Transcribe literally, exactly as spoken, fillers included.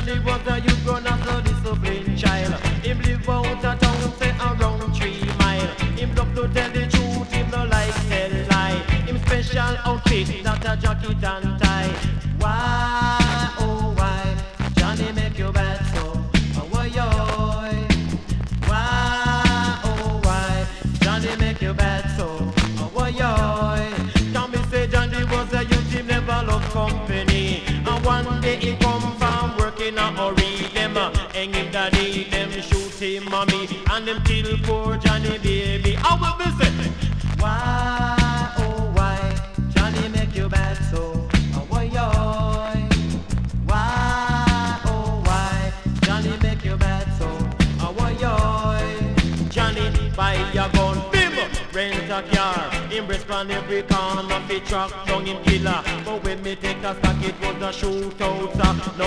Johnny was a youth grown as a disciplined child. Him live out a town, say around three mile. Him love to tell the truth, him no like tell lie. Him special outfit, that a jacket and tie. Why, oh why, Johnny make you bad so? Oh why, oh, why, oh why, Johnny make you bad so? Oh why, oh, can me say Johnny was a youth, him never loved company. And one day he come from work in a hurry. Them uh, hang him daddy, them shoot him mommy, and them kill poor Johnny baby. I will be say, why, oh why, Johnny make you bad so? Oh why, oh, why, oh why, Johnny make you bad so? Oh why, oh, Johnny buy a gun, bim, rent a car, him respond every corner, fi track down him killer. But when me take a stock, it was a shootout. Uh, no